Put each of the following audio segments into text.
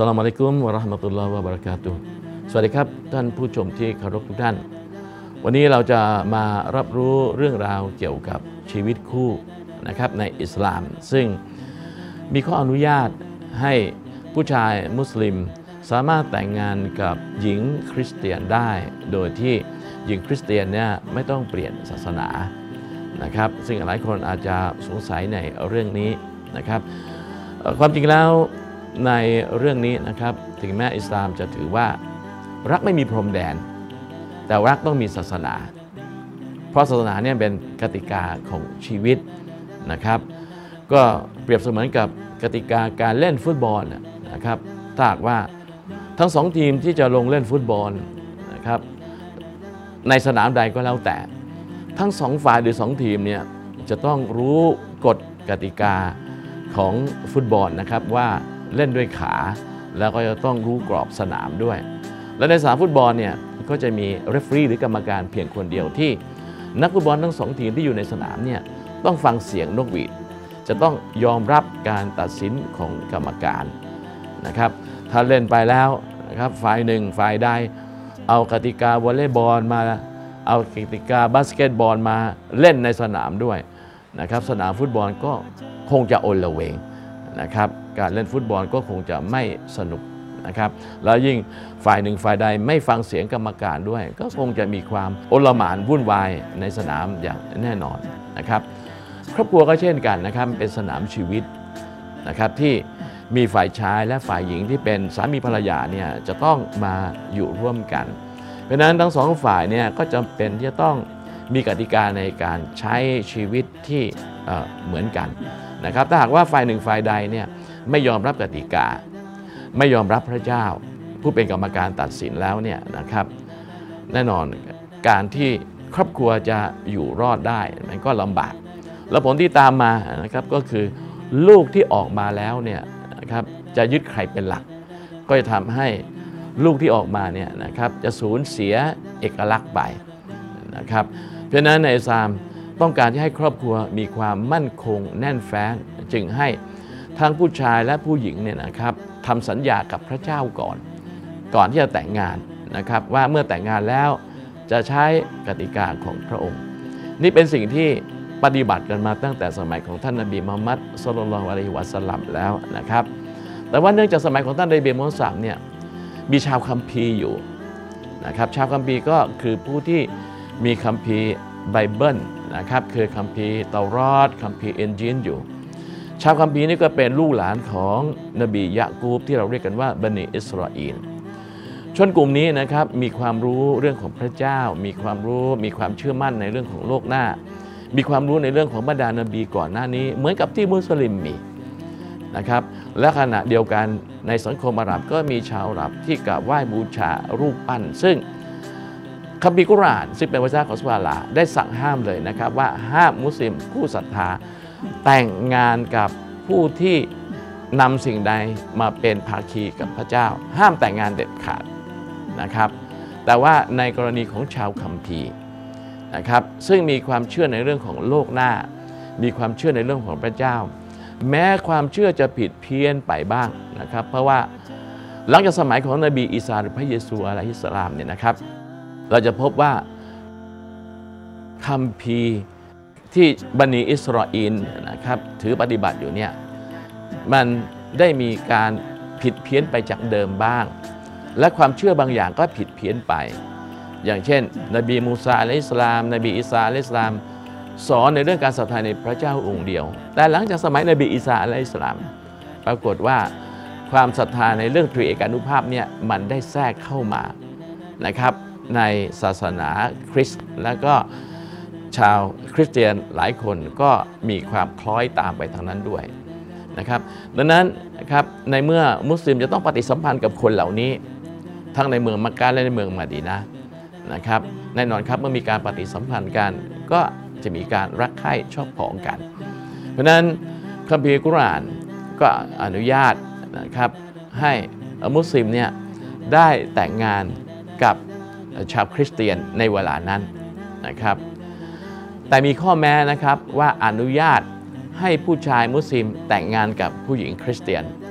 สลามอะลัยกุมวะเราะห์มะตุลลอฮ์วะบะเราะกาตุฮ์สวัสดีครับท่านผู้ชมที่เคารพทุกท่านวันนี้เราจะมารับรู้เรื่องราวเกี่ยวกับชีวิตคู่นะครับในอิสลามซึ่งมีข้ออนุญาตให้ผู้ชายมุสลิมสามารถแต่งงานกับหญิงคริสเตียนได้โดยที่หญิงคริสเตียนเนี่ยไม่ต้องเปลี่ยนศาสนานะครับซึ่งหลายคนอาจจะสงสัยในเรื่องนี้นะครับความจริงแล้วในเรื่องนี้นะครับถึงแม้อิสลามจะถือว่ารักไม่มีพรมแดนแต่รักต้องมีศาสนาเพราะศาสนาเนี่ยเป็นกติกาของชีวิตนะครับก็เปรียบเสมือนกับกติกาการเล่นฟุตบอลนะครับถ้าหากว่าทั้งสองทีมที่จะลงเล่นฟุตบอลนะครับในสนามใดก็แล้วแต่ทั้งสองฝ่ายหรือสองทีมเนี่ยจะต้องรู้กฎกติกาของฟุตบอลนะครับว่าเล่นด้วยขาแล้วก็จะต้องรู้กรอบสนามด้วยและในสนามฟุตบอลเนี่ยก็จะมีเรฟเฟอรีหรือกรรมการเพียงคนเดียวที่นักฟุตบอลทั้งสองทีมที่อยู่ในสนามเนี่ยต้องฟังเสียงนกหวีดจะต้องยอมรับการตัดสินของกรรมการนะครับถ้าเล่นไปแล้วนะครับฝ่ายหนึ่งฝ่ายใดเอากติกาวอลเลย์บอลมาเอากติกาบาสเกตบอลมาเล่นในสนามด้วยนะครับสนามฟุตบอลก็คงจะโอลเวงนะครับการเล่นฟุตบอลก็คงจะไม่สนุกนะครับแล้วยิ่งฝ่ายหนึ่งฝ่ายใดไม่ฟังเสียงกรรมการด้วยก็คงจะมีความโอลหม่านวุ่นวายในสนามอย่างแน่นอนนะครับครอบครัวก็เช่นกันนะครับเป็นสนามชีวิตนะครับที่มีฝ่ายชายและฝ่ายหญิงที่เป็นสามีภรรยาเนี่ยจะต้องมาอยู่ร่วมกันเพราะฉะนั้นทั้งสองฝ่ายเนี่ยก็จำเป็นที่จะต้องมีกติกาในการใช้ชีวิตที่เหมือนกันนะครับถ้าหากว่าฝ่ายหนึ่งฝ่ายใดเนี่ยไม่ยอมรับกติกาไม่ยอมรับพระเจ้าผู้เป็นกรรมการตัดสินแล้วเนี่ยนะครับแน่นอนการที่ครอบครัวจะอยู่รอดได้มันก็ลำบากแล้วผลที่ตามมานะครับก็คือลูกที่ออกมาแล้วเนี่ยนะครับจะยึดใครเป็นหลักก็จะทำให้ลูกที่ออกมาเนี่ยนะครับจะสูญเสียเอกลักษณ์ไปนะครับเพราะฉะนั้นในอิสลามต้องการที่ให้ครอบครัวมีความมั่นคงแน่นแฟ้นจึงให้ทั้งผู้ชายและผู้หญิงเนี่ยนะครับทำสัญญากับพระเจ้าก่อนที่จะแต่งงานนะครับว่าเมื่อแต่งงานแล้วจะใช้กติกาของพระองค์นี่เป็นสิ่งที่ปฏิบัติกันมาตั้งแต่สมัยของท่านนบีมุฮัมมัดศ็อลลัลลอฮุอะลัยฮิวะซัลลัมแล้วนะครับแต่ว่าเนื่องจากสมัยของท่านนบีมุฮัมมัดเนี่ยมีชาวคัมภีร์อยู่นะครับชาวคัมภีร์ก็คือผู้ที่มีคัมภีร์ไบเบิลนะครับคือคัมภีร์เตารอดคัมภีร์อินจีลอยู่ชาวคัมภีร์นี่ก็เป็นลูกหลานของนบียะกูบที่เราเรียกกันว่าบันิอิสราอีลชนกลุ่มนี้นะครับมีความรู้เรื่องของพระเจ้ามีความรู้มีความเชื่อมั่นในเรื่องของโลกหน้ามีความรู้ในเรื่องของบรรดานบีก่อนหน้านี้เหมือนกับที่มุสลิมมีนะครับและขณะเดียวกันในสังคมอาหรับก็มีชาวอาหรับที่กราบไหว้บูชารูปปั้นซึ่งคัมภีร์กุรอานซึ่งเป็นวาจาของอัลลอฮ์ได้สั่งห้ามเลยนะครับว่าห้ามมุสลิมผู้ศรัทธาแต่งงานกับผู้ที่นำสิ่งใดมาเป็นภาคีกับพระเจ้าห้ามแต่งงานเด็ดขาดนะครับแต่ว่าในกรณีของชาวคัมภีร์นะครับซึ่งมีความเชื่อในเรื่องของโลกหน้ามีความเชื่อในเรื่องของพระเจ้าแม้ความเชื่อจะผิดเพี้ยนไปบ้างนะครับเพราะว่าหลังจากสมัยของนบีอีสาหรือพระเยซูอะลัยฮิสสลามเนี่ยนะครับเราจะพบว่าคัมภีร์ที่บันิอิสราอีลนะครับถือปฏิบัติอยู่เนี่ยมันได้มีการผิดเพี้ยนไปจากเดิมบ้างและความเชื่อบางอย่างก็ผิดเพี้ยนไปอย่างเช่นนบีมูซาอะลัยฮิสสลามนบีอีสาอะลัยฮิสสลามสอนในเรื่องการศรัทธาในพระเจ้าองค์เดียวแต่หลังจากสมัยนบีอีสาอะลัยฮิสสลามปรากฏว่าความศรัทธาในเรื่องตรีเอกานุภาพเนี่ยมันได้แทรกเข้ามานะครับในศาสนาคริสต์และก็ชาวคริสเตียนหลายคนก็มีความคล้อยตามไปทางนั้นด้วยนะครับดังนั้นนะครับในเมื่อมุสลิมจะต้องปฏิสัมพันธ์กับคนเหล่านี้ทั้งในเมืองมักกะและในเมืองมะดีนะห์นะครับแน่นอนครับเมื่อมีการปฏิสัมพันธ์กันก็จะมีการรักใคร่ชอบพอกันเพราะฉะนั้นคัมภีร์กุรอานก็อนุญาตนะครับให้มุสลิมเนี่ยได้แต่งงานกับชาวคริสเตียนในเวลานั้นนะครับแต่มีข้อแม้นะครับว่าอนุญาตให้ผู้ชายมุสลิมแต่งงานกับผู้หญิงคริสเตียน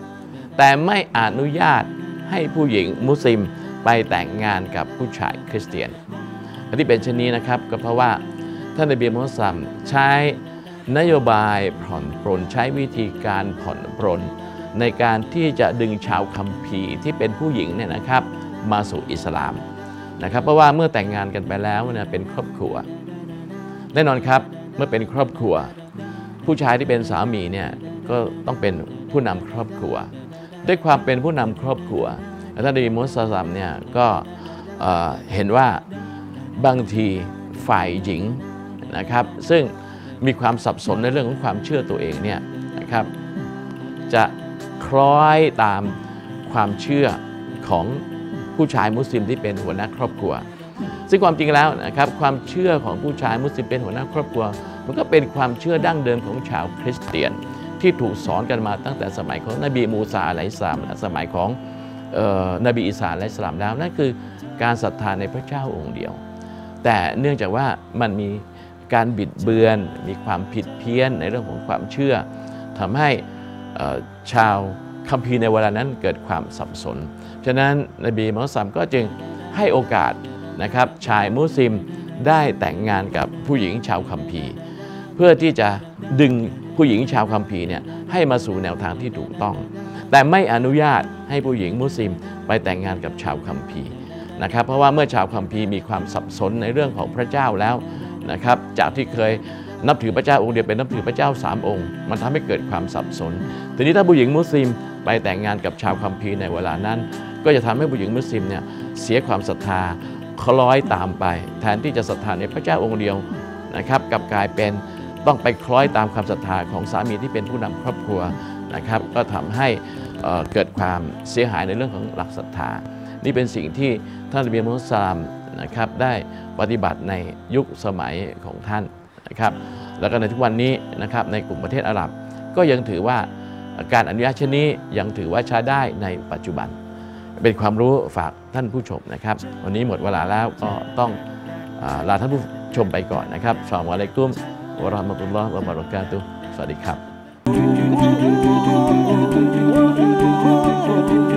แต่ไม่อนุญาตให้ผู้หญิงมุสลิมไปแต่งงานกับผู้ชายคริสเตียนที่เป็นเช่นนี้นะครับก็เพราะว่าท่านนบีมุฮัมมัดใช้นโยบายผ่อนปรนใช้วิธีการผ่อนปรนในการที่จะดึงชาวคัมภีร์ที่เป็นผู้หญิงเนี่ยนะครับมาสู่อิสลามนะครับเพราะว่าเมื่อแต่งงานกันไปแล้วเนี่ยเป็นครอบครัวแน่นอนครับเมื่อเป็นครอบครัวผู้ชายที่เป็นสามีเนี่ยก็ต้องเป็นผู้นำครอบครัวด้วยความเป็นผู้นำครอบครัวท่านนบีมุฮัมมัดเนี่ยก็เห็นว่าบางทีฝ่ายหญิงนะครับซึ่งมีความสับสนในเรื่องของความเชื่อตัวเองเนี่ยนะครับจะคล้อยตามความเชื่อของผู้ชายมุสลิมที่เป็นหัวหน้าครอบครัวซึ่งความจริงแล้วนะครับความเชื่อของผู้ชายมุสลิมเป็นหัวหน้าครอบครัวมันก็เป็นความเชื่อดั้งเดิมของชาวคริสเตียนที่ถูกสอนกันมาตั้งแต่สมัยของนบีมูซาอะลัยฮิสสลามและสมัยของนบีอีสาอะลัยฮิสสลามแล้วนั่นคือการศรัทธาในพระเจ้าองค์เดียวแต่เนื่องจากว่ามันมีการบิดเบือนมีความผิดเพี้ยนในเรื่องของความเชื่อทำให้ชาวคัมภีร์ในเวลานั้นเกิดความสับสนฉะนั้นนบีมุฮัมมัดก็จึงให้โอกาสนะครับชายมุสลิมได้แต่งงานกับผู้หญิงชาวคัมภีร์เพื่อที่จะดึงผู้หญิงชาวคัมภีร์เนี่ยให้มาสู่แนวทางที่ถูกต้องแต่ไม่อนุญาตให้ผู้หญิงมุสลิมไปแต่งงานกับชาวคัมภีร์นะครับเพราะว่าเมื่อชาวคัมภีร์มีความสับสนในเรื่องของพระเจ้าแล้วนะครับจากที่เคยนับถือพระเจ้าองค์เดียวเป็นนับถือพระเจ้า3 องค์มันทำให้เกิดความสับสนทีนี้ถ้าผู้หญิงมุสลิมไปแต่งงานกับชาวคัมภีร์ในเวลานั้นก็จะทำให้ผู้หญิงมุสลิมเนี่ยเสียความศรัทธาคล้อยตามไปแทนที่จะศรัทธาในพระเจ้าองค์เดียวนะครับกลับกลายเป็นต้องไปคล้อยตามความศรัทธาของสามีที่เป็นผู้นำครอบครัวนะครับก็ทำให้เกิดความเสียหายในเรื่องของหลักศรัทธานี่เป็นสิ่งที่ท่านนบีมุฮัมมัดนะครับได้ปฏิบัติในยุคสมัยของท่านนะครับแล้วก็ในทุกวันนี้นะครับในกลุ่มประเทศอาหรับก็ยังถือว่าการอนุญาตเช่นนี้ยังถือว่าใช้ได้ในปัจจุบันเป็นความรู้ฝากท่านผู้ชมนะครับวันนี้หมดเวลาแล้วก็ต้องลาท่านผู้ชมไปก่อนนะครับอัสสลามุอะลัยกุมวะเราะห์มะตุลลอฮ์วะบะเราะกาตุฮ์สวัสดีครับ